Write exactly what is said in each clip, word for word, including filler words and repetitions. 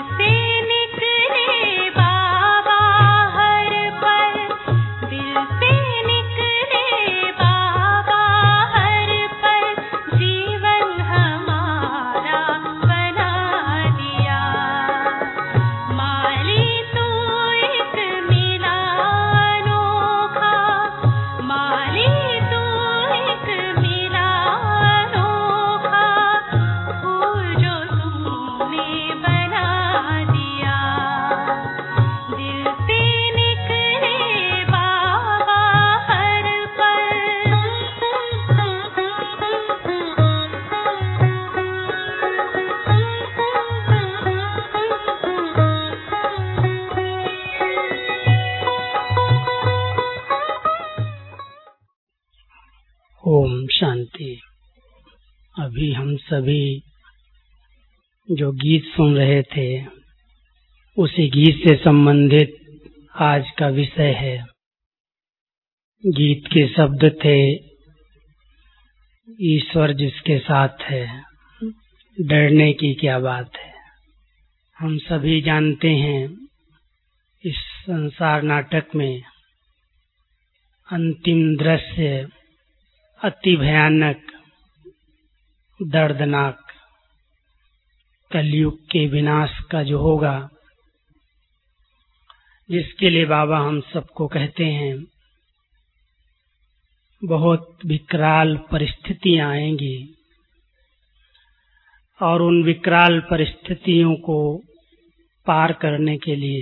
ओम शांति। अभी हम सभी जो गीत सुन रहे थे उसी गीत से संबंधित आज का विषय है। गीत के शब्द थे ईश्वर जिसके साथ है डरने की क्या बात है। हम सभी जानते हैं इस संसार नाटक में अंतिम दृश्य अति भयानक दर्दनाक कलयुग के विनाश का जो होगा, जिसके लिए बाबा हम सबको कहते हैं बहुत विकराल परिस्थितियां आएंगी और उन विकराल परिस्थितियों को पार करने के लिए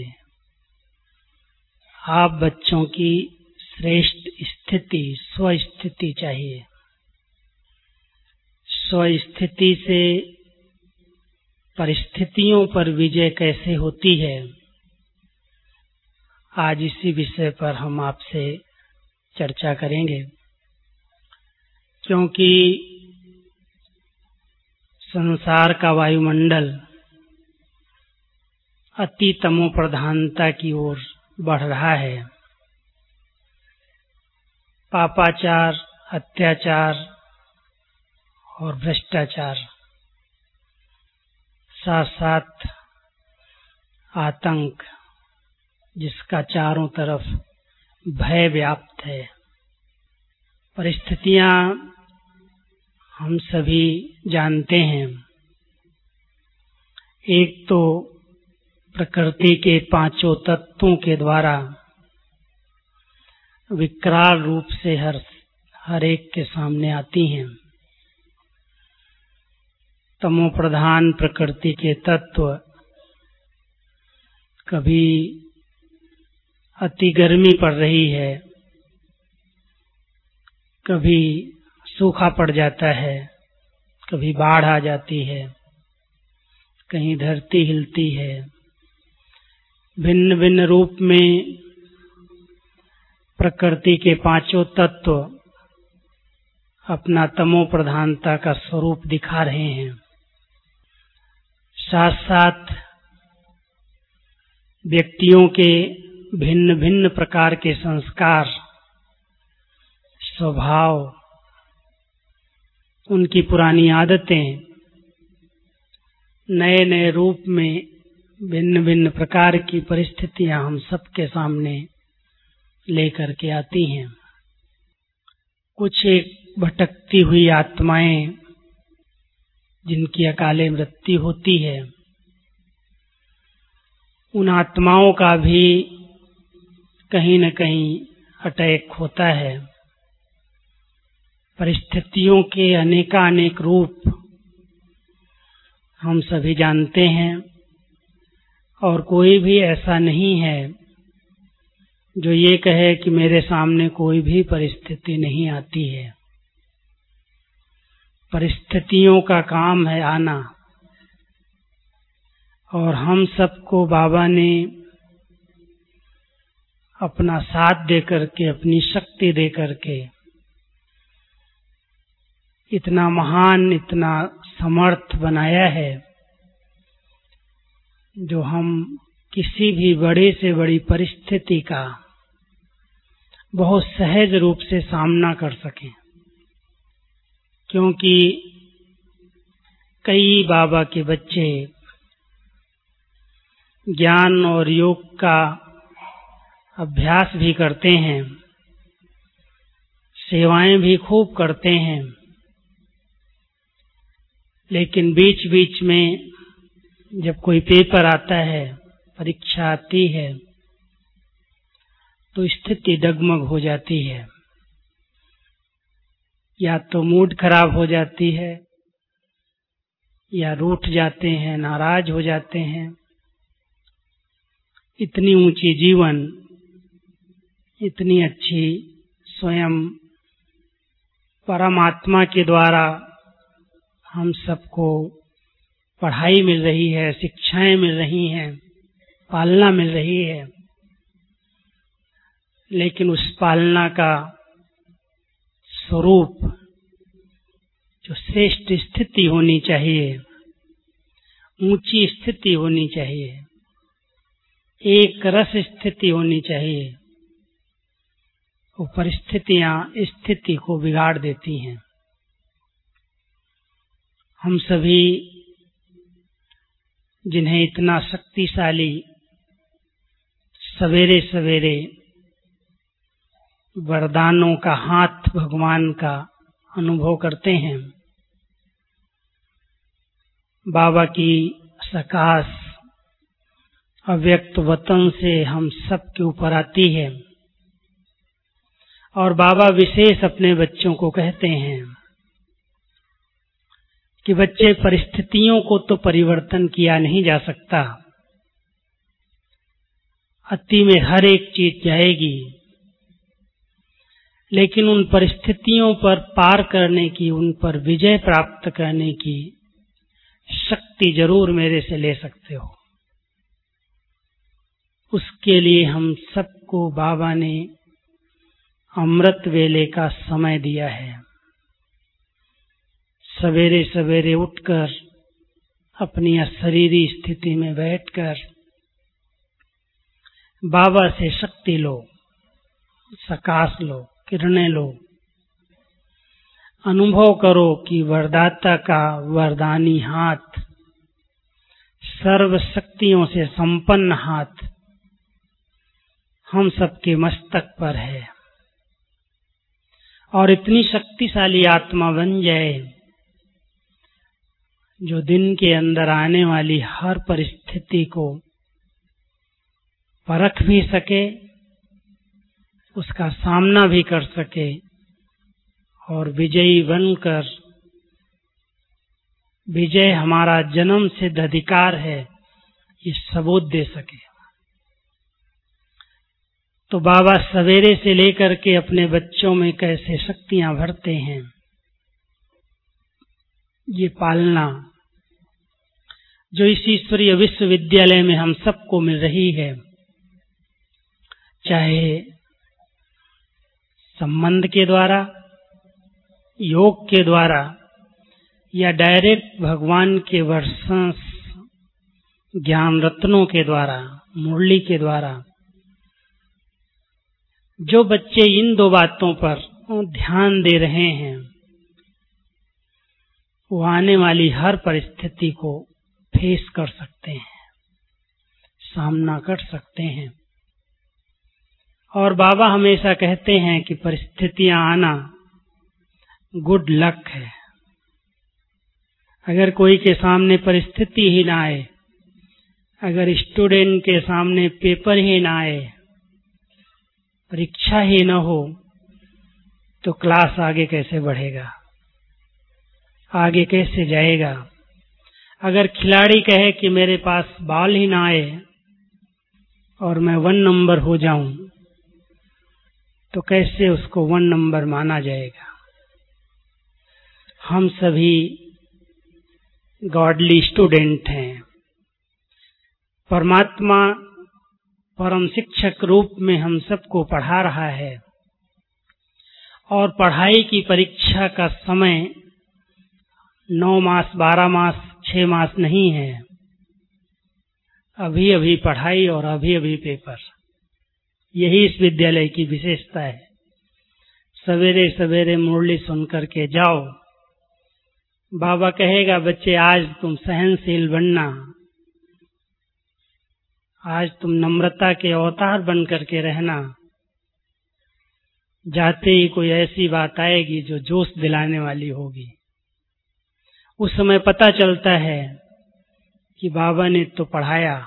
आप बच्चों की श्रेष्ठ स्थिति स्वस्थिति चाहिए। स्वस्थिति से परिस्थितियों पर विजय कैसे होती है, आज इसी विषय पर हम आपसे चर्चा करेंगे। क्योंकि संसार का वायुमंडल अति तमो प्रधानता की ओर बढ़ रहा है। पापाचार, अत्याचार और भ्रष्टाचार, साथ साथ आतंक जिसका चारों तरफ भय व्याप्त है। परिस्थितियां हम सभी जानते हैं। एक तो प्रकृति के पांचों तत्वों के द्वारा विकराल रूप से हर हर एक के सामने आती हैं। तमो प्रधान प्रकृति के तत्व कभी अति गर्मी पड़ रही है, कभी सूखा पड़ जाता है, कभी बाढ़ आ जाती है, कहीं धरती हिलती है। भिन्न भिन्न रूप में प्रकृति के पांचों तत्व अपना तमो प्रधानता का स्वरूप दिखा रहे हैं। साथ साथ व्यक्तियों के भिन्न भिन्न प्रकार के संस्कार, स्वभाव, उनकी पुरानी आदतें नए नए रूप में भिन्न भिन्न प्रकार की परिस्थितियां हम सबके सामने लेकर के आती हैं। कुछ एक भटकती हुई आत्माएं जिनकी अकाले मृत्यु होती है, उन आत्माओं का भी कहीं न कहीं अटैक होता है। परिस्थितियों के अनेकानेक रूप हम सभी जानते हैं और कोई भी ऐसा नहीं है जो ये कहे कि मेरे सामने कोई भी परिस्थिति नहीं आती है। परिस्थितियों का काम है आना, और हम सबको बाबा ने अपना साथ दे करके, अपनी शक्ति दे करके इतना महान, इतना समर्थ बनाया है जो हम किसी भी बड़े से बड़ी परिस्थिति का बहुत सहज रूप से सामना कर सकें। क्योंकि कई बाबा के बच्चे ज्ञान और योग का अभ्यास भी करते हैं, सेवाएं भी खूब करते हैं, लेकिन बीच बीच में जब कोई पेपर आता है, परीक्षा आती है, तो स्थिति डगमग हो जाती है। या तो मूड खराब हो जाती है, या रूठ जाते हैं, नाराज हो जाते हैं। इतनी ऊंची जीवन, इतनी अच्छी स्वयं परमात्मा के द्वारा हम सबको पढ़ाई मिल रही है, शिक्षाएं मिल रही हैं, पालना मिल रही है, लेकिन उस पालना का स्वरूप जो श्रेष्ठ स्थिति होनी चाहिए, ऊंची स्थिति होनी चाहिए, एक रस स्थिति होनी चाहिए, वो परिस्थितियां स्थिति को बिगाड़ देती हैं। हम सभी जिन्हें इतना शक्तिशाली सवेरे सवेरे वरदानों का हाथ भगवान का अनुभव करते हैं, बाबा की सकाश अव्यक्त वतन से हम सब के ऊपर आती है, और बाबा विशेष अपने बच्चों को कहते हैं कि बच्चे, परिस्थितियों को तो परिवर्तन किया नहीं जा सकता, अति में हर एक चीज जाएगी, लेकिन उन परिस्थितियों पर पार करने की, उन पर विजय प्राप्त करने की शक्ति जरूर मेरे से ले सकते हो। उसके लिए हम सबको बाबा ने अमृत वेले का समय दिया है। सवेरे सवेरे उठकर अपनी अशरीरी स्थिति में बैठकर बाबा से शक्ति लो, सकाश लो, किरणें लो, अनुभव करो कि वरदाता का वरदानी हाथ, सर्व शक्तियों से संपन्न हाथ हम सबके मस्तक पर है, और इतनी शक्तिशाली आत्मा बन जाए जो दिन के अंदर आने वाली हर परिस्थिति को परख भी सके, उसका सामना भी कर सके, और विजयी बनकर, विजय हमारा जन्म सिद्ध अधिकार है, ये सबूत दे सके। तो बाबा सवेरे से लेकर के अपने बच्चों में कैसे शक्तियां भरते हैं, ये पालना जो इस ईश्वरीय विश्वविद्यालय में हम सबको मिल रही है, चाहे संबंध के द्वारा, योग के द्वारा, या डायरेक्ट भगवान के वर्षों ज्ञान रत्नों के द्वारा, मुरली के द्वारा, जो बच्चे इन दो बातों पर ध्यान दे रहे हैं, वो आने वाली हर परिस्थिति को फेस कर सकते हैं, सामना कर सकते हैं। और बाबा हमेशा कहते हैं कि परिस्थितियां आना गुड लक है। अगर कोई के सामने परिस्थिति ही ना आए, अगर स्टूडेंट के सामने पेपर ही ना आए, परीक्षा ही न हो, तो क्लास आगे कैसे बढ़ेगा, आगे कैसे जाएगा। अगर खिलाड़ी कहे कि मेरे पास बॉल ही ना आए और मैं वन नंबर हो जाऊं, तो कैसे उसको वन नंबर माना जाएगा। हम सभी गॉडली स्टूडेंट हैं। परमात्मा परम शिक्षक रूप में हम सबको पढ़ा रहा है, और पढ़ाई की परीक्षा का समय नौ मास, बारह मास, छह मास नहीं है। अभी अभी पढ़ाई और अभी अभी पेपर, यही इस विद्यालय की विशेषता है। सवेरे सवेरे मुरली सुन करके जाओ, बाबा कहेगा बच्चे आज तुम सहनशील बनना, आज तुम नम्रता के अवतार बन करके रहना, जाते ही कोई ऐसी बात आएगी जो जोश दिलाने वाली होगी। उस समय पता चलता है कि बाबा ने तो पढ़ाया,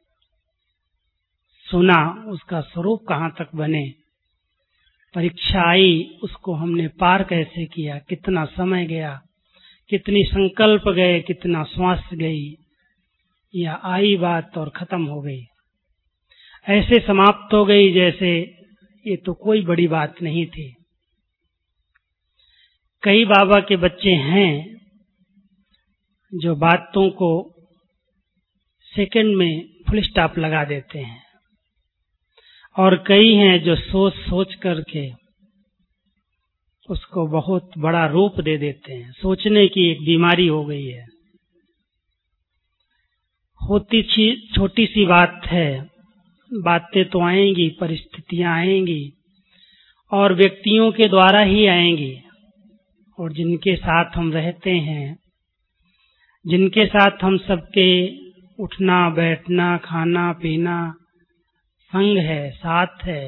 सुना, उसका स्वरूप कहाँ तक बने, परीक्षा आई, उसको हमने पार कैसे किया, कितना समय गया, कितनी संकल्प गए, कितना श्वास गई, या आई बात और खत्म हो गई, ऐसे समाप्त हो गई जैसे ये तो कोई बड़ी बात नहीं थी। कई बाबा के बच्चे हैं जो बातों को सेकंड में फुल स्टॉप लगा देते हैं, और कई हैं जो सोच सोच करके उसको बहुत बड़ा रूप दे देते हैं। सोचने की एक बीमारी हो गई है। होती छोटी सी बात है, बातें तो आएंगी, परिस्थितियां आएंगी और व्यक्तियों के द्वारा ही आएंगी, और जिनके साथ हम रहते हैं, जिनके साथ हम सबके उठना बैठना खाना पीना संग है, साथ है,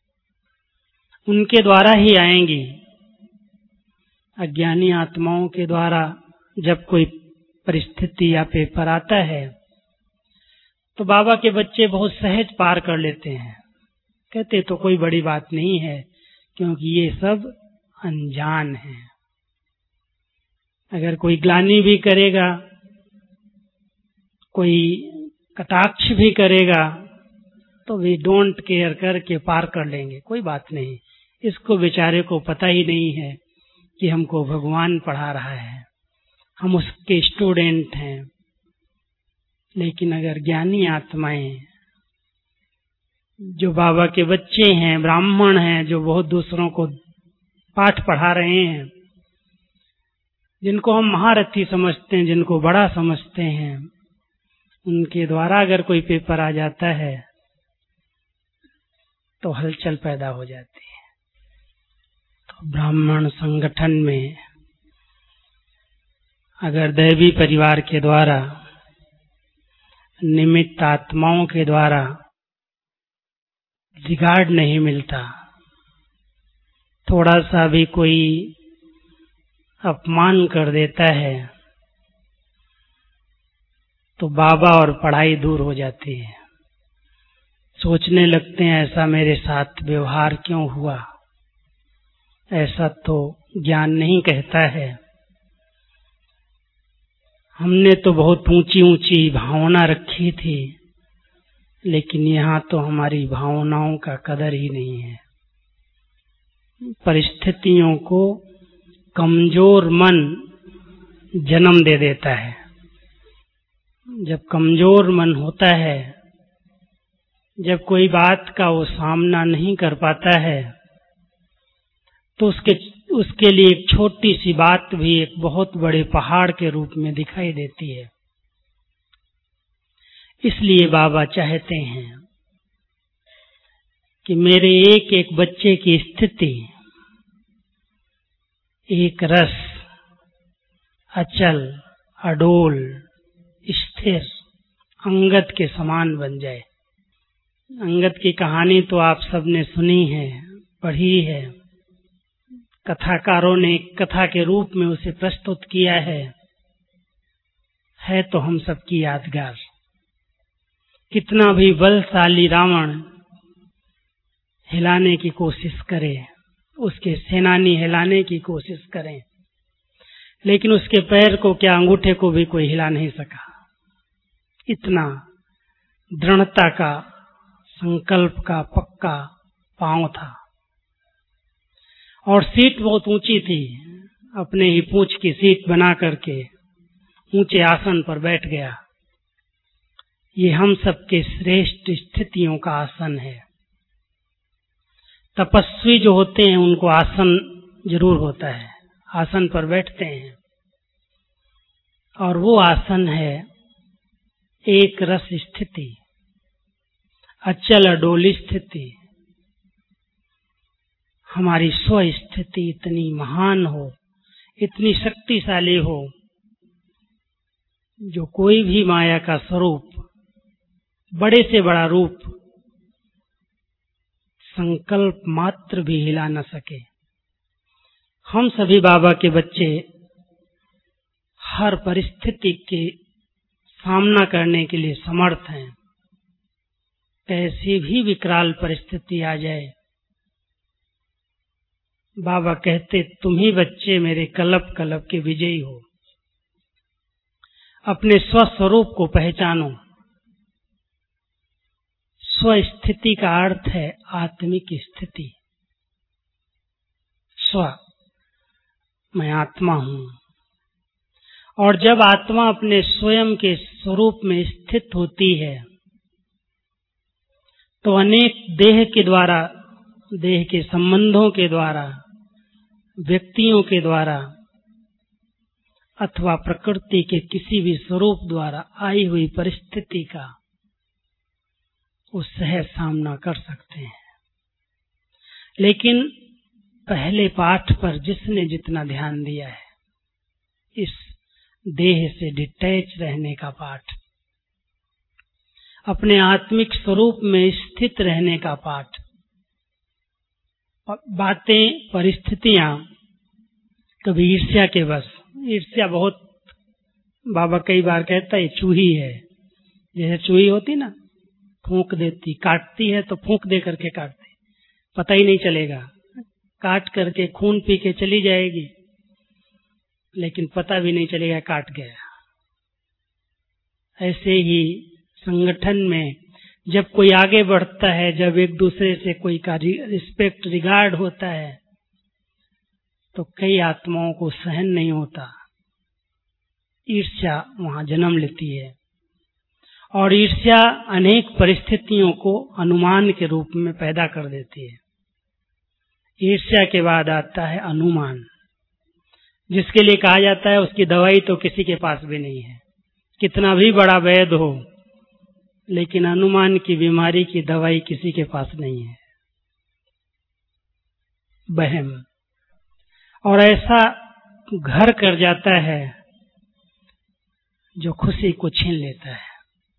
उनके द्वारा ही आएंगी। अज्ञानी आत्माओं के द्वारा जब कोई परिस्थिति या पेपर आता है तो बाबा के बच्चे बहुत सहज पार कर लेते हैं, कहते तो कोई बड़ी बात नहीं है क्योंकि ये सब अनजान है। अगर कोई ग्लानि भी करेगा, कोई कटाक्ष भी करेगा, तो वे डोंट केयर करके पार कर लेंगे, कोई बात नहीं। इसको बेचारे को पता ही नहीं है कि हमको भगवान पढ़ा रहा है, हम उसके स्टूडेंट हैं। लेकिन अगर ज्ञानी आत्माएं, जो बाबा के बच्चे हैं, ब्राह्मण हैं, जो बहुत दूसरों को पाठ पढ़ा रहे हैं, जिनको हम महारथी समझते हैं, जिनको बड़ा समझते हैं, उनके द्वारा अगर कोई पेपर आ जाता है तो हलचल पैदा हो जाती है। तो ब्राह्मण संगठन में अगर दैवी परिवार के द्वारा, निमित्त आत्माओं के द्वारा रिगार्ड नहीं मिलता, थोड़ा सा भी कोई अपमान कर देता है, तो बाबा और पढ़ाई दूर हो जाती है। सोचने लगते हैं ऐसा मेरे साथ व्यवहार क्यों हुआ, ऐसा तो ज्ञान नहीं कहता है। हमने तो बहुत ऊंची ऊंची भावना रखी थी, लेकिन यहाँ तो हमारी भावनाओं का कदर ही नहीं है। परिस्थितियों को कमजोर मन जन्म दे देता है। जब कमजोर मन होता है, जब कोई बात का वो सामना नहीं कर पाता है, तो उसके उसके लिए एक छोटी सी बात भी एक बहुत बड़े पहाड़ के रूप में दिखाई देती है। इसलिए बाबा चाहते हैं कि मेरे एक एक बच्चे की स्थिति एक रस, अचल, अडोल, स्थिर, अंगद के समान बन जाए। अंगद की कहानी तो आप सबने सुनी है, पढ़ी है। कथाकारों ने कथा के रूप में उसे प्रस्तुत किया है है तो हम सबकी यादगार। कितना भी बलशाली रावण हिलाने की कोशिश करे, उसके सेनानी हिलाने की कोशिश करें, लेकिन उसके पैर को क्या, अंगूठे को भी कोई हिला नहीं सका। इतना दृढ़ता का, संकल्प का पक्का पांव था। और सीट बहुत ऊंची थी, अपने ही पूंछ की सीट बना करके ऊंचे आसन पर बैठ गया। ये हम सबके श्रेष्ठ स्थितियों का आसन है। तपस्वी जो होते हैं उनको आसन जरूर होता है, आसन पर बैठते हैं, और वो आसन है एक रस स्थिति, अचल अडोल स्थिति। हमारी स्व स्थिति इतनी महान हो, इतनी शक्तिशाली हो, जो कोई भी माया का स्वरूप बड़े से बड़ा रूप संकल्प मात्र भी हिला न सके। हम सभी बाबा के बच्चे हर परिस्थिति के सामना करने के लिए समर्थ हैं। कैसी भी विकराल परिस्थिति आ जाए, बाबा कहते तुम ही बच्चे मेरे कलप कलप के विजयी हो। अपने स्वस्वरूप को पहचानो। स्वस्थिति का अर्थ है आत्मिक स्थिति। स्व, मैं आत्मा हूं। और जब आत्मा अपने स्वयं के स्वरूप में स्थित होती है तो अनेक देह के द्वारा, देह के संबंधों के द्वारा, व्यक्तियों के द्वारा अथवा प्रकृति के किसी भी स्वरूप द्वारा आई हुई परिस्थिति का वो सहज सामना कर सकते हैं। लेकिन पहले पाठ पर जिसने जितना ध्यान दिया है, इस देह से डिटैच रहने का पाठ, अपने आत्मिक स्वरूप में स्थित रहने का पाठ, बातें, परिस्थितियां कभी ईर्ष्या के बस, ईर्ष्या बहुत, बाबा कई बार कहता है चूही है। जैसे चूही होती ना, फूंक देती, काटती है तो फूंक दे करके काटती, पता ही नहीं चलेगा, काट करके खून पी के चली जाएगी लेकिन पता भी नहीं चलेगा काट गया। ऐसे ही संगठन में जब कोई आगे बढ़ता है, जब एक दूसरे से कोई का रिस्पेक्ट, रिगार्ड होता है, तो कई आत्माओं को सहन नहीं होता, ईर्ष्या वहां जन्म लेती है। और ईर्ष्या अनेक परिस्थितियों को अनुमान के रूप में पैदा कर देती है। ईर्ष्या के बाद आता है अनुमान, जिसके लिए कहा जाता है उसकी दवाई तो किसी के पास भी नहीं है, कितना भी बड़ा वैद्य हो, लेकिन अनुमान की बीमारी की दवाई किसी के पास नहीं है। वहम। और ऐसा घर कर जाता है जो खुशी को छीन लेता है।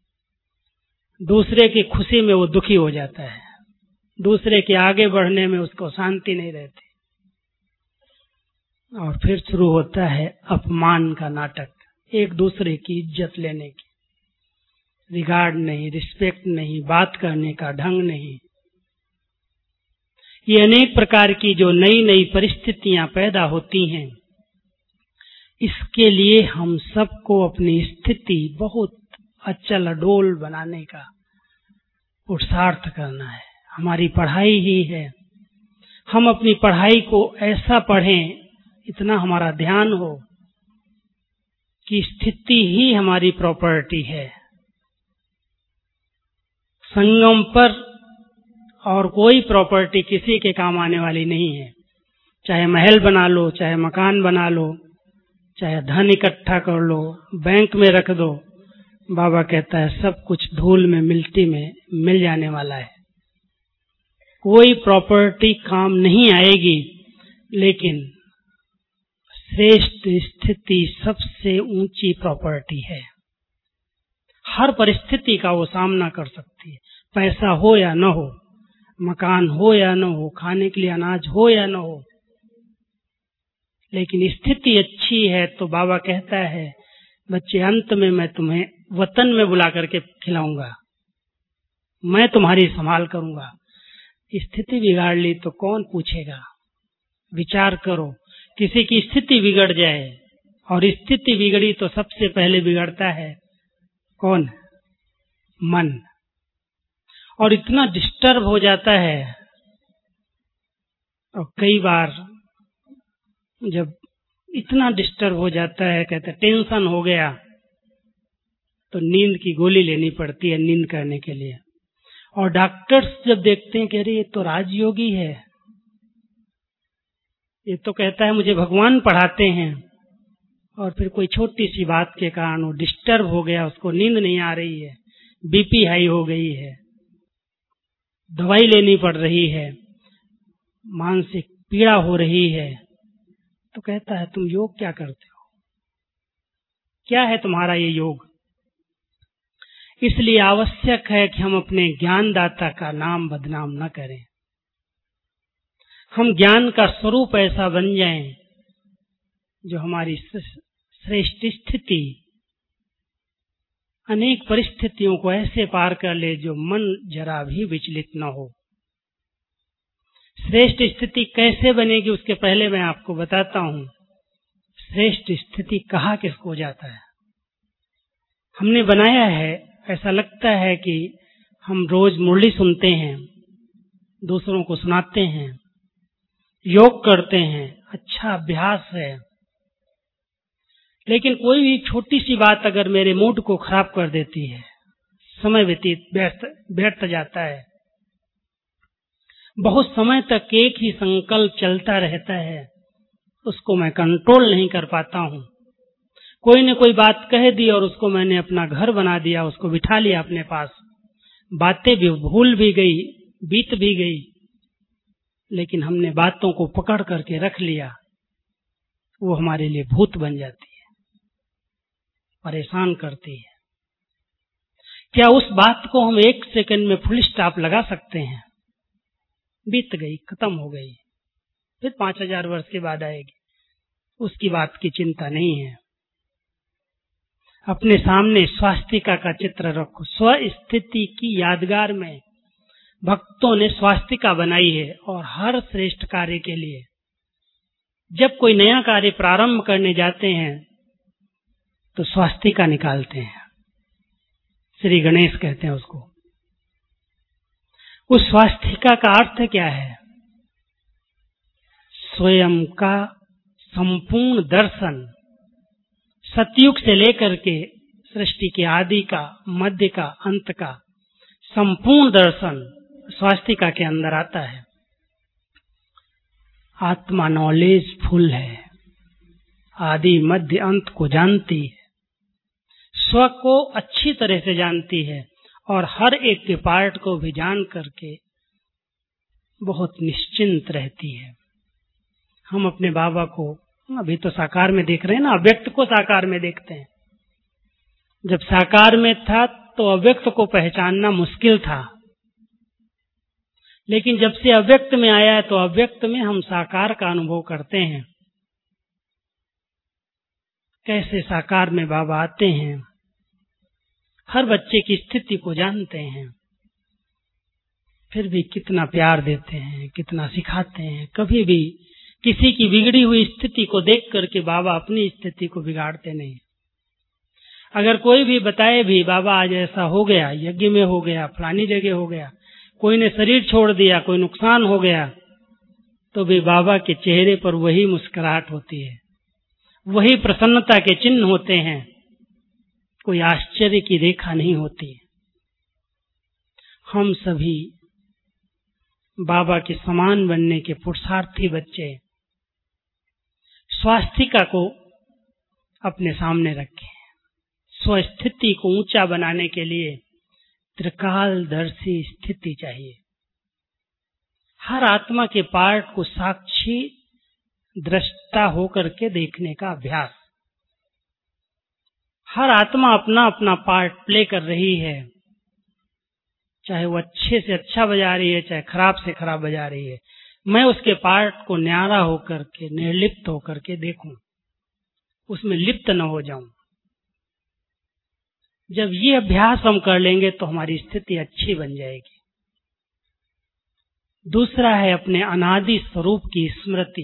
दूसरे की खुशी में वो दुखी हो जाता है, दूसरे के आगे बढ़ने में उसको शांति नहीं रहती। और फिर शुरू होता है अपमान का नाटक, एक दूसरे की इज्जत लेने की, रिगार्ड नहीं, रिस्पेक्ट नहीं, बात करने का ढंग नहीं। ये अनेक प्रकार की जो नई नई परिस्थितियां पैदा होती हैं, इसके लिए हम सबको अपनी स्थिति बहुत अचल अडोल बनाने का पुरुषार्थ करना है। हमारी पढ़ाई ही है, हम अपनी पढ़ाई को ऐसा पढ़ें, इतना हमारा ध्यान हो कि स्थिति ही हमारी प्रॉपर्टी है। संगम पर और कोई प्रॉपर्टी किसी के काम आने वाली नहीं है। चाहे महल बना लो, चाहे मकान बना लो, चाहे धन इकट्ठा कर लो, बैंक में रख दो, बाबा कहता है सब कुछ धूल में, मिट्टी में मिल जाने वाला है। कोई प्रॉपर्टी काम नहीं आएगी, लेकिन श्रेष्ठ स्थिति सबसे ऊंची प्रॉपर्टी है। हर परिस्थिति का वो सामना कर सकती है, पैसा हो या न हो, मकान हो या न हो, खाने के लिए अनाज हो या न हो, लेकिन स्थिति अच्छी है तो बाबा कहता है बच्चे, अंत में मैं तुम्हें वतन में बुला करके खिलाऊंगा, मैं तुम्हारी संभाल करूंगा। स्थिति बिगाड़ ली तो कौन पूछेगा? विचार करो, किसी की स्थिति बिगड़ जाए, और स्थिति बिगड़ी तो सबसे पहले बिगड़ता है कौन? मन। और इतना डिस्टर्ब हो जाता है, और कई बार जब इतना डिस्टर्ब हो जाता है, कहते टेंशन हो गया, तो नींद की गोली लेनी पड़ती है नींद करने के लिए। और डॉक्टर्स जब देखते हैं कि अरे ये तो राजयोगी है, ये तो कहता है मुझे भगवान पढ़ाते हैं, और फिर कोई छोटी सी बात के कारण वो डिस्टर्ब हो गया, उसको नींद नहीं आ रही है, बीपी हाई हो गई है, दवाई लेनी पड़ रही है, मानसिक पीड़ा हो रही है, तो कहता है तुम योग क्या करते हो? क्या है तुम्हारा ये योग? इसलिए आवश्यक है कि हम अपने ज्ञानदाता का नाम बदनाम न करें। हम ज्ञान का स्वरूप ऐसा बन जाएं जो हमारी श्रेष्ठ स्थिति, अनेक परिस्थितियों को ऐसे पार कर ले जो मन जरा भी विचलित न हो। श्रेष्ठ स्थिति कैसे बनेगी उसके पहले मैं आपको बताता हूं, श्रेष्ठ स्थिति कहा किसको जाता है। हमने बनाया है, ऐसा लगता है कि हम रोज मुरली सुनते हैं, दूसरों को सुनाते हैं, योग करते हैं, अच्छा अभ्यास है, लेकिन कोई भी छोटी सी बात अगर मेरे मूड को खराब कर देती है, समय व्यतीत व्यर्थ व्यर्थ जाता है। बहुत समय तक एक ही संकल्प चलता रहता है, उसको मैं कंट्रोल नहीं कर पाता हूँ। कोई ने कोई बात कह दी और उसको मैंने अपना घर बना दिया, उसको बिठा लिया अपने पास, बातें भी भूल भी गई, बीत भी गई, लेकिन हमने बातों को पकड़ करके रख लिया, वो हमारे लिए भूत बन जाती है, परेशान करती है। क्या उस बात को हम एक सेकंड में फुल स्टॉप लगा सकते हैं? बीत गई, खत्म हो गई, फिर पांच हजार वर्ष के बाद आएगी, उसकी बात की चिंता नहीं है। अपने सामने स्वास्तिका का चित्र रखो। स्वस्थिति की यादगार में भक्तों ने स्वास्तिका बनाई है, और हर श्रेष्ठ कार्य के लिए जब कोई नया कार्य प्रारंभ करने जाते हैं तो स्वास्तिका निकालते हैं। श्री गणेश कहते हैं उसको। उस स्वास्तिका का अर्थ क्या है? स्वयं का संपूर्ण दर्शन, सतयुग से लेकर के सृष्टि के आदि का, मध्य का, अंत का संपूर्ण दर्शन स्वास्तिका के अंदर आता है। आत्मा नॉलेज फुल है, आदि मध्य अंत को जानती है, स्व को अच्छी तरह से जानती है, और हर एक के पार्ट को भी जान करके बहुत निश्चिंत रहती है। हम अपने बाबा को अभी तो साकार में देख रहे हैं ना, अव्यक्त को साकार में देखते हैं। जब साकार में था तो अव्यक्त को पहचानना मुश्किल था, लेकिन जब से अव्यक्त में आया है तो अव्यक्त में हम साकार का अनुभव करते हैं। कैसे साकार में बाबा आते हैं, हर बच्चे की स्थिति को जानते हैं, फिर भी कितना प्यार देते हैं, कितना सिखाते हैं। कभी भी किसी की बिगड़ी हुई स्थिति को देख करके बाबा अपनी स्थिति को बिगाड़ते नहीं। अगर कोई भी बताए भी बाबा आज ऐसा हो गया, यज्ञ में हो गया, फलानी जगह हो गया, कोई ने शरीर छोड़ दिया, कोई नुकसान हो गया, तो भी बाबा के चेहरे पर वही मुस्कुराहट होती है, वही प्रसन्नता के चिन्ह होते हैं, कोई आश्चर्य की रेखा नहीं होती। हम सभी बाबा के समान बनने के पुरुषार्थी बच्चे स्वास्तिका को अपने सामने रखें। स्वस्थिति को ऊंचा बनाने के लिए त्रिकालदर्शी स्थिति चाहिए। हर आत्मा के पार्ट को साक्षी दृष्टा होकर के देखने का अभ्यास। हर आत्मा अपना अपना पार्ट प्ले कर रही है, चाहे वो अच्छे से अच्छा बजा रही है, चाहे खराब से खराब बजा रही है। मैं उसके पार्ट को न्यारा होकर के, निर्लिप्त होकर के देखूं, उसमें लिप्त न हो जाऊं। जब ये अभ्यास हम कर लेंगे तो हमारी स्थिति अच्छी बन जाएगी। दूसरा है अपने अनादि स्वरूप की स्मृति।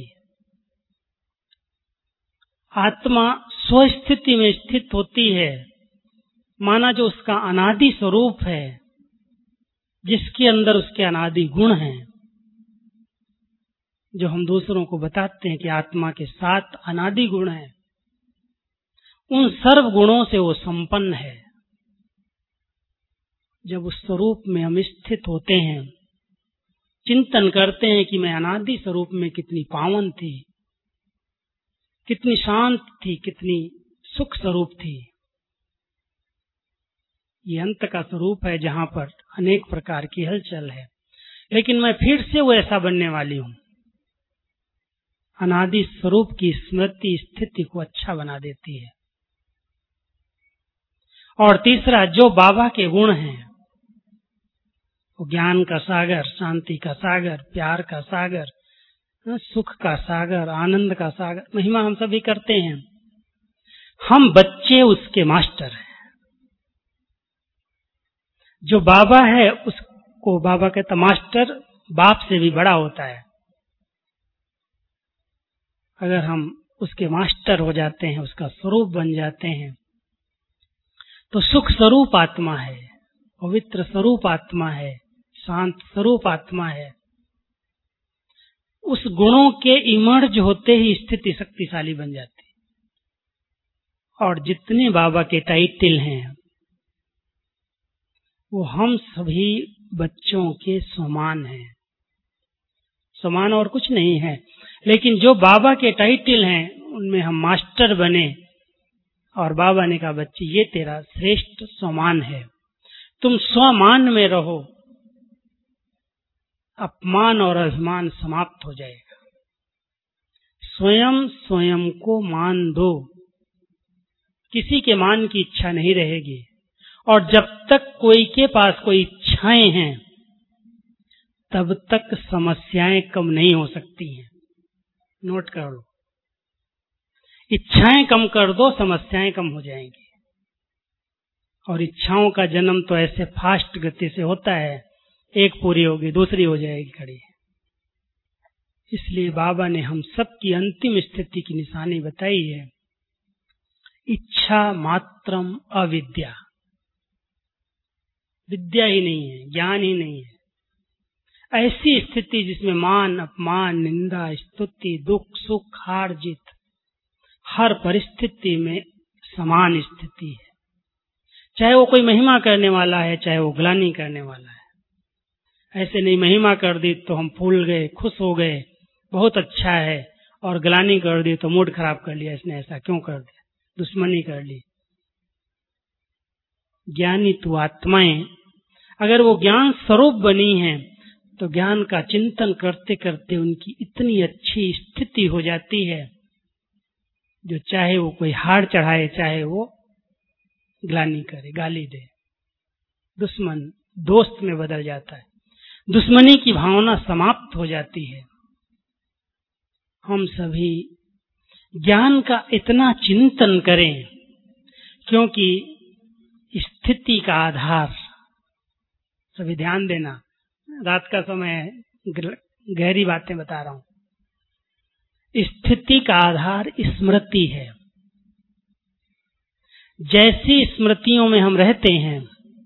आत्मा स्वस्थिति में स्थित होती है, माना जो उसका अनादि स्वरूप है, जिसके अंदर उसके अनादि गुण हैं, जो हम दूसरों को बताते हैं कि आत्मा के सात अनादि गुण हैं, उन सर्व गुणों से वो संपन्न है। जब उस स्वरूप में हम स्थित होते हैं, चिंतन करते हैं कि मैं अनादि स्वरूप में कितनी पावन थी, कितनी शांत थी, कितनी सुख स्वरूप थी। ये अंत का स्वरूप है जहां पर अनेक प्रकार की हलचल है, लेकिन मैं फिर से वो ऐसा बनने वाली हूं। अनादि स्वरूप की स्मृति स्थिति को अच्छा बना देती है। और तीसरा, जो बाबा के गुण हैं, वो ज्ञान का सागर, शांति का सागर, प्यार का सागर, सुख का सागर, आनंद का सागर, महिमा हम सभी करते हैं। हम बच्चे उसके मास्टर हैं। जो बाबा है उसको बाबा कहता मास्टर बाप से भी बड़ा होता है। अगर हम उसके मास्टर हो जाते हैं, उसका स्वरूप बन जाते हैं, तो सुख स्वरूप आत्मा है, पवित्र स्वरूप आत्मा है, शांत स्वरूप आत्मा है। उस गुणों के इमर्ज होते ही स्थिति शक्तिशाली बन जाती है। और जितने बाबा के टाइटल हैं वो हम सभी बच्चों के समान हैं, समान और कुछ नहीं है। लेकिन जो बाबा के टाइटल हैं उनमें हम मास्टर बने, और बाबा ने कहा बच्चे ये तेरा श्रेष्ठ समान है, तुम स्वमान में रहो, अपमान और अभिमान समाप्त हो जाएगा। स्वयं स्वयं को मान दो, किसी के मान की इच्छा नहीं रहेगी। और जब तक कोई के पास कोई इच्छाएं हैं तब तक समस्याएं कम नहीं हो सकती हैं। नोट कर लो, इच्छाएं कम कर दो, समस्याएं कम हो जाएंगी। और इच्छाओं का जन्म तो ऐसे फास्ट गति से होता है, एक पूरी होगी दूसरी हो जाएगी खड़ी। इसलिए बाबा ने हम सबकी अंतिम स्थिति की निशानी बताई है, इच्छा मात्रम अविद्या। विद्या ही नहीं है, ज्ञान ही नहीं है। ऐसी स्थिति जिसमें मान अपमान, निंदा, स्तुति, दुख सुख, हार जीत, हर परिस्थिति में समान स्थिति है। चाहे वो कोई महिमा करने वाला है, चाहे वो ग्लानि करने वाला है। ऐसे नहीं महिमा कर दी तो हम फूल गए, खुश हो गए, बहुत अच्छा है, और ग्लानि कर दी तो मूड खराब कर लिया, इसने ऐसा क्यों कर दिया, दुश्मनी कर ली। ज्ञानी तो आत्माएं अगर वो ज्ञान स्वरूप बनी हैं तो ज्ञान का चिंतन करते करते उनकी इतनी अच्छी स्थिति हो जाती है, जो चाहे वो कोई हार चढ़ाए, चाहे वो ग्लानि करे, गाली दे, दुश्मन दोस्त में बदल जाता है, दुश्मनी की भावना समाप्त हो जाती है। हम सभी ज्ञान का इतना चिंतन करें, क्योंकि स्थिति का आधार, सभी ध्यान देना, रात का समय है, गहरी बातें बता रहा हूं। स्थिति का आधार स्मृति है। जैसी स्मृतियों में हम रहते हैं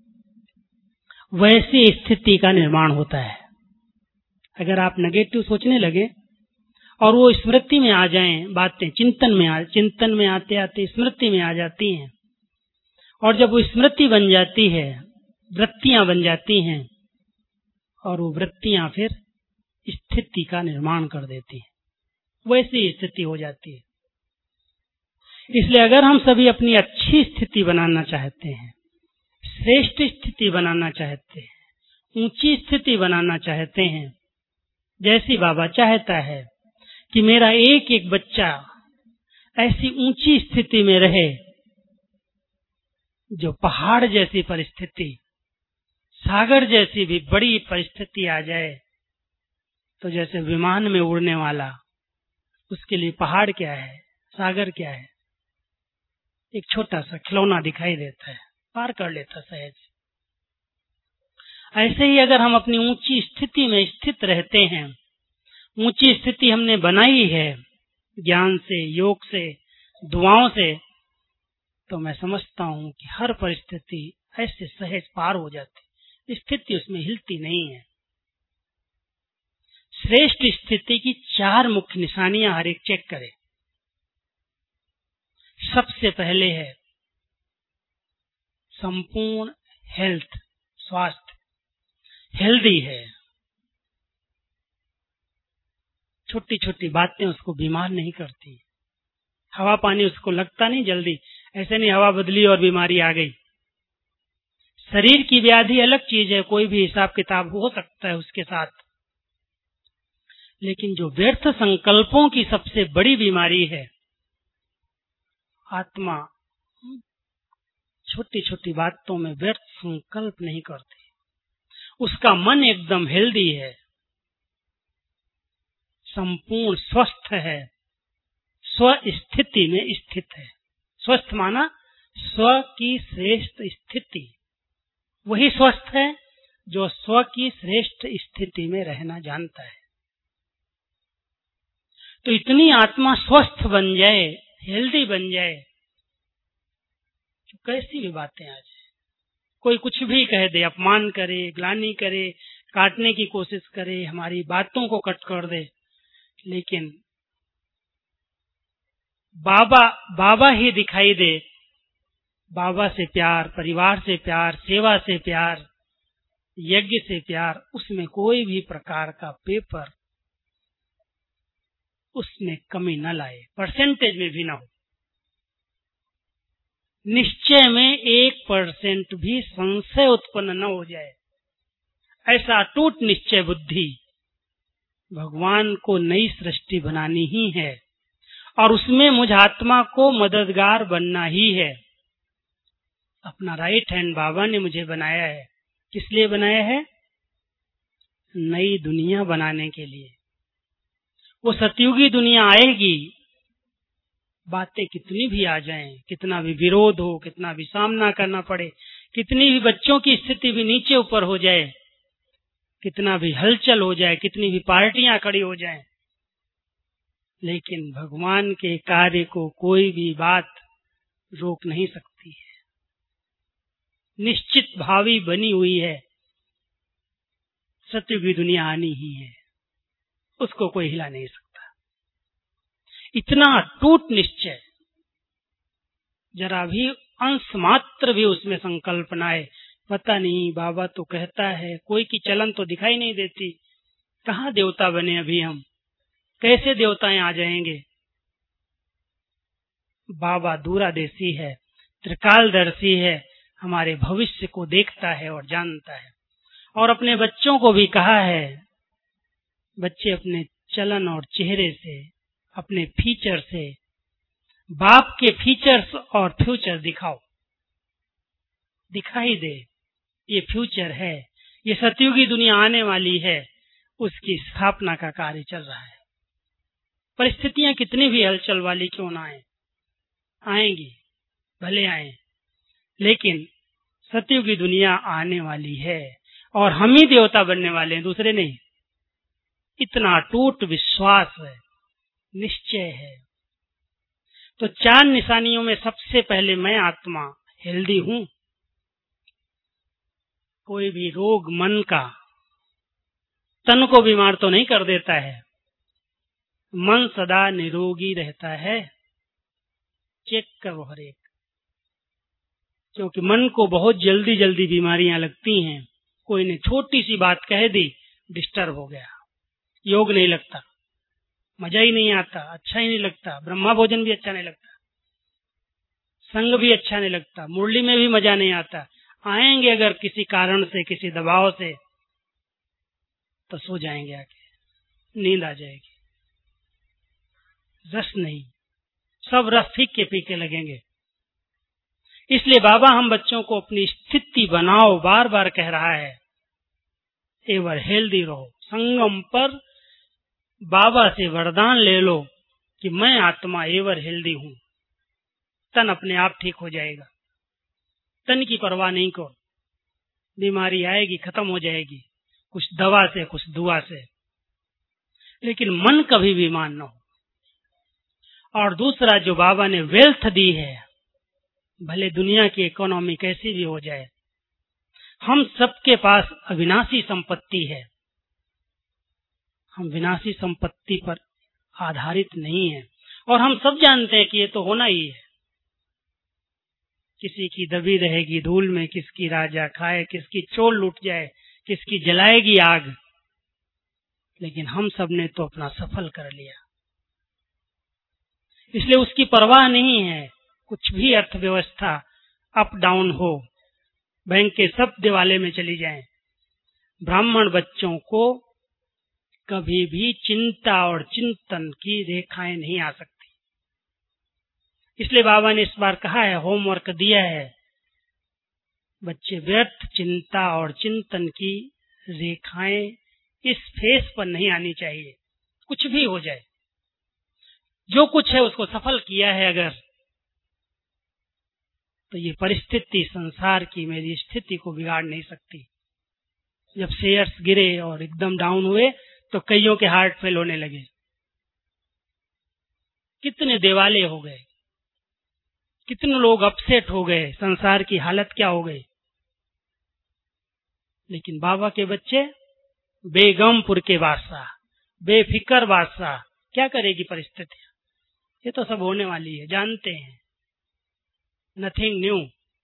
वैसी स्थिति का निर्माण होता है। अगर आप नेगेटिव सोचने लगे और वो स्मृति में आ जाएं, बातें चिंतन में आ चिंतन में आते आते स्मृति में आ जाती हैं, और जब वो स्मृति बन जाती है, वृत्तियां बन जाती हैं, और वो वृत्तियां फिर स्थिति का निर्माण कर देती हैं, वैसी स्थिति हो जाती है। इसलिए अगर हम सभी अपनी अच्छी स्थिति बनाना चाहते हैं, श्रेष्ठ स्थिति बनाना चाहते हैं, ऊंची स्थिति बनाना चाहते हैं, जैसी बाबा चाहता है कि मेरा एक एक बच्चा ऐसी ऊंची स्थिति में रहे, जो पहाड़ जैसी परिस्थिति, सागर जैसी भी बड़ी परिस्थिति आ जाए तो जैसे विमान में उड़ने वाला, उसके लिए पहाड़ क्या है, सागर क्या है, एक छोटा सा खिलौना दिखाई देता है, पार कर लेता सहज। ऐसे ही अगर हम अपनी ऊंची स्थिति में स्थित रहते हैं, ऊंची स्थिति हमने बनाई है ज्ञान से, योग से, दुआओं से, तो मैं समझता हूं कि हर परिस्थिति ऐसे सहज पार हो जाती, स्थिति उसमें हिलती नहीं है। श्रेष्ठ स्थिति की चार मुख्य निशानियां हर एक चेक करें। सबसे पहले है संपूर्ण हेल्थ, स्वास्थ्य, हेल्दी है, छोटी छोटी बातें उसको बीमार नहीं करती, हवा पानी उसको लगता नहीं जल्दी, ऐसे नहीं हवा बदली और बीमारी आ गई। शरीर की व्याधि अलग चीज है, कोई भी हिसाब किताब हो सकता है उसके साथ, लेकिन जो व्यर्थ संकल्पों की सबसे बड़ी बीमारी है, आत्मा छोटी छोटी बातों में व्यर्थ संकल्प नहीं करते, उसका मन एकदम हेल्दी है, संपूर्ण स्वस्थ है, स्व स्थिति में स्थित है। स्वस्थ माना स्व की श्रेष्ठ स्थिति, वही स्वस्थ है जो स्व की श्रेष्ठ स्थिति में रहना जानता है। तो इतनी आत्मा स्वस्थ बन जाए, हेल्दी बन जाए, कैसी भी बातें आ जाए, कोई कुछ भी कह दे, अपमान करे, ग्लानि करे, काटने की कोशिश करे, हमारी बातों को कट कर दे, लेकिन बाबा बाबा ही दिखाई दे, बाबा से प्यार, परिवार से प्यार, सेवा से प्यार, यज्ञ से प्यार, उसमें कोई भी प्रकार का पेपर उसमें कमी न लाए, परसेंटेज में भी न हो। निश्चय में एक परसेंट भी संशय उत्पन्न न हो जाए, ऐसा अटूट निश्चय बुद्धि। भगवान को नई सृष्टि बनानी ही है और उसमें मुझ आत्मा को मददगार बनना ही है। अपना राइट हैंड बाबा ने मुझे बनाया है, किस लिए बनाया है? नई दुनिया बनाने के लिए। वो सतयुगी दुनिया आएगी, बातें कितनी भी आ जाएं, कितना भी विरोध हो, कितना भी सामना करना पड़े, कितनी भी बच्चों की स्थिति भी नीचे ऊपर हो जाए, कितना भी हलचल हो जाए, कितनी भी पार्टियां खड़ी हो जाएं, लेकिन भगवान के कार्य को कोई भी बात रोक नहीं सकती है। निश्चित भावी बनी हुई है, सतयुगी दुनिया आनी ही है, उसको कोई हिला नहीं सकता। इतना टूट निश्चय, जरा भी अंश मात्र भी उसमें संकल्प न आए, पता नहीं बाबा तो कहता है, कोई की चलन तो दिखाई नहीं देती, कहाँ देवता बने अभी हम, कैसे देवताएं आ जाएंगे। बाबा दूरादेशी है, त्रिकालदर्शी है, हमारे भविष्य को देखता है और जानता है। और अपने बच्चों को भी कहा है, बच्चे अपने चलन और चेहरे से, अपने फीचर से बाप के फीचर्स और फ्यूचर दिखाओ, दिखाई दे ये फ्यूचर है, ये सतयुगी दुनिया आने वाली है, उसकी स्थापना का कार्य चल रहा है। परिस्थितियां कितनी भी हलचल वाली क्यों ना आए, आएंगी, भले आए, लेकिन सतयुगी दुनिया आने वाली है और हम ही देवता बनने वाले हैं, दूसरे नहीं। इतना अटूट विश्वास है, निश्चय है। तो चार निशानियों में सबसे पहले मैं आत्मा हेल्दी हूं। कोई भी रोग मन का तन को बीमार तो नहीं कर देता है, मन सदा निरोगी रहता है। चेक करो हर एक, क्योंकि मन को बहुत जल्दी जल्दी बीमारियां लगती हैं। कोई ने छोटी सी बात कह दी, डिस्टर्ब हो गया, योग नहीं लगता, मजा ही नहीं आता, अच्छा ही नहीं लगता, ब्रह्मा भोजन भी अच्छा नहीं लगता, संग भी अच्छा नहीं लगता, मुरली में भी मजा नहीं आता। आएंगे अगर किसी कारण से, किसी दबाव से, तो सो जाएंगे, आके नींद आ जाएगी, रस नहीं, सब रस फीके फीके लगेंगे। इसलिए बाबा हम बच्चों को अपनी स्थिति बनाओ बार बार कह रहा है, एवर हेल्दी रहो। संगम पर बाबा से वरदान ले लो कि मैं आत्मा एवर हेल्दी हूं, तन अपने आप ठीक हो जाएगा, तन की परवाह नहीं करो, बीमारी आएगी खत्म हो जाएगी, कुछ दवा से कुछ दुआ से, लेकिन मन कभी बीमार न हो। और दूसरा, जो बाबा ने वेल्थ दी है, भले दुनिया की इकोनॉमी कैसी भी हो जाए, हम सबके पास अविनाशी संपत्ति है, हम विनाशी संपत्ति पर आधारित नहीं है। और हम सब जानते हैं कि ये तो होना ही है, किसी की दबी रहेगी धूल में, किसकी राजा खाए, किसकी चोल लूट जाए, किसकी जलाएगी आग, लेकिन हम सब ने तो अपना सफल कर लिया। इसलिए उसकी परवाह नहीं है। कुछ भी अर्थव्यवस्था अप डाउन हो, बैंक के सब दिवाले में चली जाएं, ब्राह्मण बच्चों को कभी भी चिंता और चिंतन की रेखाएं नहीं आ सकती। इसलिए बाबा ने इस बार कहा है, होमवर्क दिया है बच्चे व्यर्थ चिंता और चिंतन की रेखाएं इस फेस पर नहीं आनी चाहिए। कुछ भी हो जाए, जो कुछ है उसको सफल किया है अगर, तो ये परिस्थिति संसार की मेरी स्थिति को बिगाड़ नहीं सकती। जब शेयर्स गिरे और एकदम डाउन हुए तो कईयों के हार्ट फेल होने लगे, कितने दिवाले हो गए, कितने लोग अपसेट हो गए, संसार की हालत क्या हो गई। लेकिन बाबा के बच्चे बेगमपुर के बादशाह, बेफिक्र बादशाह, क्या करेगी परिस्थिति, ये तो सब होने वाली है, जानते हैं, नथिंग न्यू।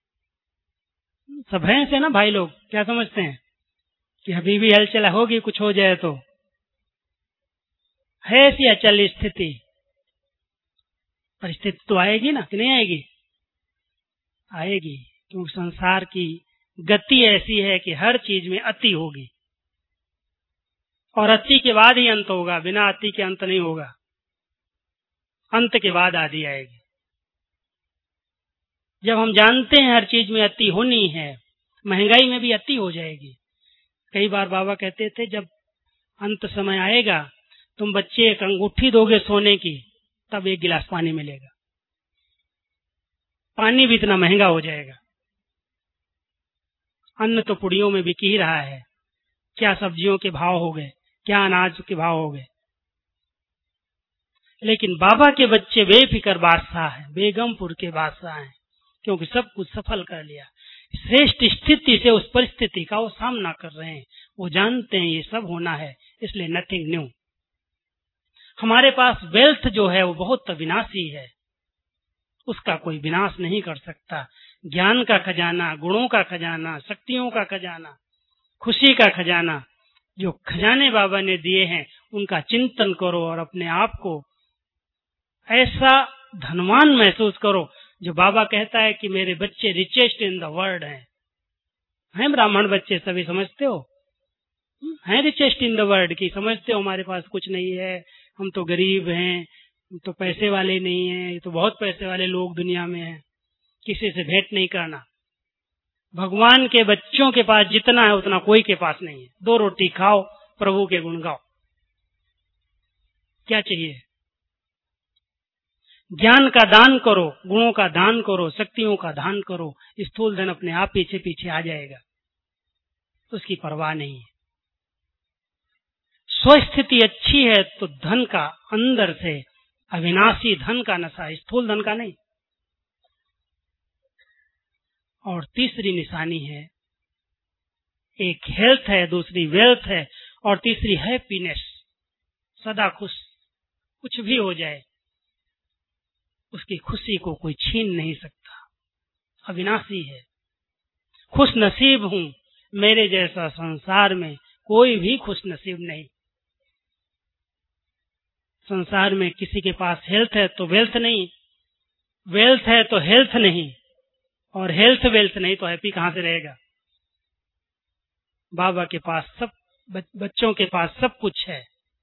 सब हैं से ना भाई लोग, क्या समझते हैं कि अभी भी हलचल होगी, कुछ हो जाए तो है ऐसी अचल स्थिति। परिस्थिति तो आएगी ना, कि नहीं आएगी? आएगी, क्योंकि संसार की गति ऐसी है कि हर चीज में अति होगी और अति के बाद ही अंत होगा, बिना अति के अंत नहीं होगा। अंत के बाद आदि आएगी। जब हम जानते हैं हर चीज में अति होनी है, महंगाई में भी अति हो जाएगी। कई बार बाबा कहते थे जब अंत समय आएगा तुम बच्चे एक अंगूठी दोगे सोने की, तब एक गिलास पानी मिलेगा। पानी भी इतना महंगा हो जाएगा। अन्न तो पुड़ियों में बिक ही रहा है, क्या सब्जियों के भाव हो गए, क्या अनाज के भाव हो गए। लेकिन बाबा के बच्चे बेफिक्र बादशाह हैं, बेगमपुर के बादशाह हैं, क्योंकि सब कुछ सफल कर लिया। श्रेष्ठ स्थिति से उस परिस्थिति का वो सामना कर रहे हैं, वो जानते हैं ये सब होना है, इसलिए नथिंग न्यू। हमारे पास वेल्थ जो है वो बहुत अविनाशी है, उसका कोई विनाश नहीं कर सकता। ज्ञान का खजाना, गुणों का खजाना, शक्तियों का खजाना, खुशी का खजाना, जो खजाने बाबा ने दिए हैं उनका चिंतन करो और अपने आप को ऐसा धनवान महसूस करो। जो बाबा कहता है कि मेरे बच्चे रिचेस्ट इन द वर्ल्ड हैं। हैं ब्राह्मण बच्चे, सभी समझते हो, हैं रिचेस्ट इन द वर्ल्ड की, समझते हो हमारे पास कुछ नहीं है, हम तो गरीब हैं, हम तो पैसे वाले नहीं हैं, ये तो बहुत पैसे वाले लोग दुनिया में हैं, किसी से भेंट नहीं करना। भगवान के बच्चों के पास जितना है उतना कोई के पास नहीं है। दो रोटी खाओ, प्रभु के गुण गाओ, क्या चाहिए? ज्ञान का दान करो, गुणों का दान करो, शक्तियों का दान करो, स्थूल धन अपने आप पीछे पीछे आ जाएगा, उसकी परवाह नहीं है। स्वस्थिति अच्छी है तो धन का अंदर से अविनाशी धन का नशा, स्थूल धन का नहीं। और तीसरी निशानी है, एक हेल्थ है, दूसरी वेल्थ है और तीसरी हैप्पीनेस, सदा खुश। कुछ भी हो जाए उसकी खुशी को कोई छीन नहीं सकता, अविनाशी है। खुश नसीब हूं, मेरे जैसा संसार में कोई भी खुश नसीब नहीं। संसार में किसी के पास हेल्थ है तो वेल्थ नहीं, वेल्थ है तो हेल्थ नहीं, और हेल्थ वेल्थ नहीं तो हैप्पी कहां से रहेगा? बाबा के पास सब, बच्चों के पास सब कुछ है।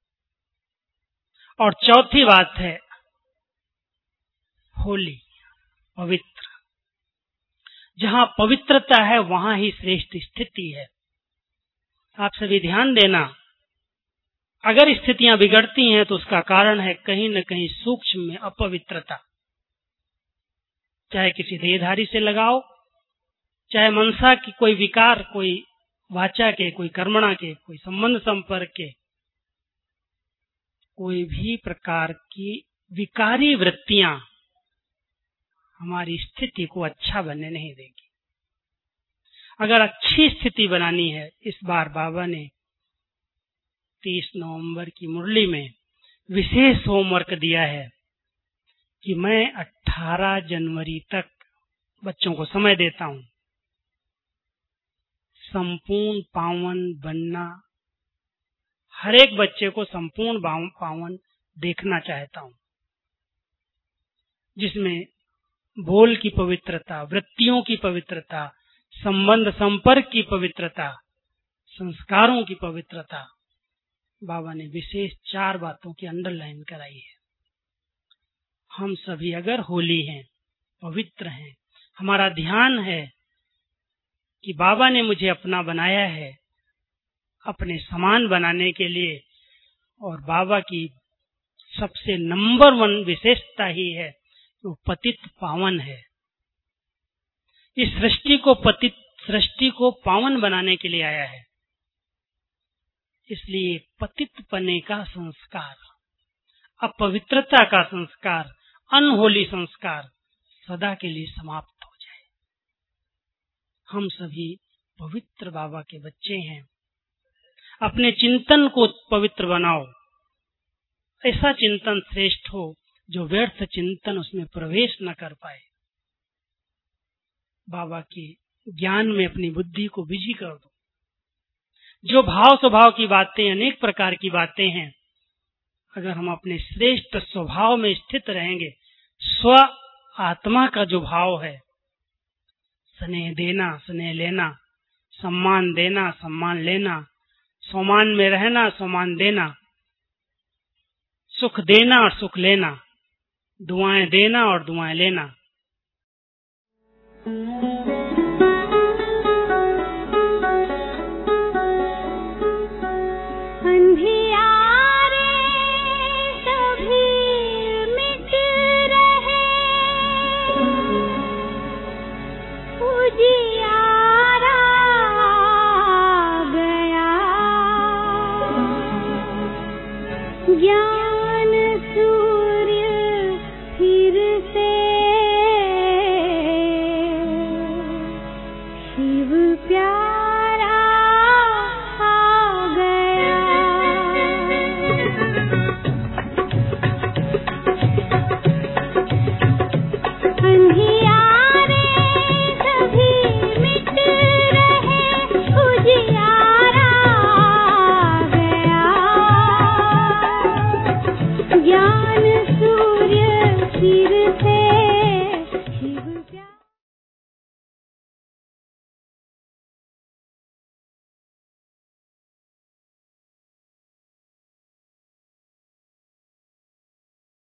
और चौथी बात है होली, पवित्र। जहां पवित्रता है वहां ही श्रेष्ठ स्थिति है। आप सभी ध्यान देना, अगर स्थितियां बिगड़ती हैं तो उसका कारण है कहीं न कहीं सूक्ष्म में अपवित्रता। चाहे किसी देहधारी से लगाओ, चाहे मनसा की कोई विकार, कोई वाचा के, कोई कर्मणा के, कोई संबंध संपर्क के, कोई भी प्रकार की विकारी वृत्तियां हमारी स्थिति को अच्छा बनने नहीं देगी। अगर अच्छी स्थिति बनानी है, इस बार बाबा ने तीस नवंबर की मुरली में विशेष होमवर्क दिया है कि मैं अठारह जनवरी तक बच्चों को समय देता हूं संपूर्ण पावन बनना। हर एक बच्चे को संपूर्ण पावन देखना चाहता हूं, जिसमें बोल की पवित्रता, वृत्तियों की पवित्रता, संबंध संपर्क की पवित्रता, संस्कारों की पवित्रता। बाबा ने विशेष चार बातों की अंडरलाइन कराई है। हम सभी अगर होली हैं, पवित्र हैं, हमारा ध्यान है कि बाबा ने मुझे अपना बनाया है अपने समान बनाने के लिए, और बाबा की सबसे नंबर वन विशेषता ही है वो पतित पावन है। इस सृष्टि को पतित सृष्टि को पावन बनाने के लिए आया है। इसलिए पतित पने का संस्कार, अपवित्रता का संस्कार, अनहोली संस्कार सदा के लिए समाप्त हो जाए। हम सभी पवित्र बाबा के बच्चे हैं। अपने चिंतन को पवित्र बनाओ। ऐसा चिंतन श्रेष्ठ हो जो व्यर्थ चिंतन उसमें प्रवेश न कर पाए। बाबा के ज्ञान में अपनी बुद्धि को बिजी कर दो। जो भाव स्वभाव की बातें, अनेक प्रकार की बातें हैं, अगर हम अपने श्रेष्ठ स्वभाव में स्थित रहेंगे, स्व आत्मा का जो भाव है, स्नेह देना, स्नेह लेना, सम्मान देना, सम्मान लेना, सम्मान में रहना, सम्मान देना, सुख देना और सुख लेना, दुआएं देना और दुआएं लेना।